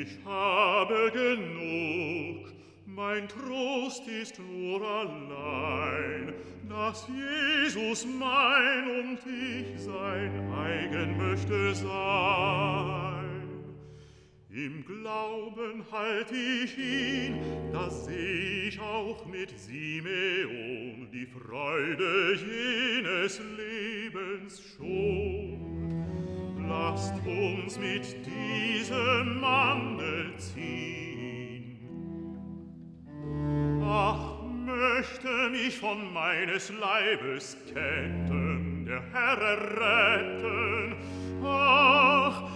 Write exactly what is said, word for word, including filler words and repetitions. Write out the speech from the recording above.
Ich habe genug, mein Trost ist nur allein, dass Jesus mein und ich sein eigen möchte sein. Im Glauben halt ich ihn, da seh ich auch mit Simeon die Freude jenes Lebens schon. Lasst uns mit diesem Manne ziehen. Ach, möchte mich von meines Leibes Ketten der Herr erretten. Ach,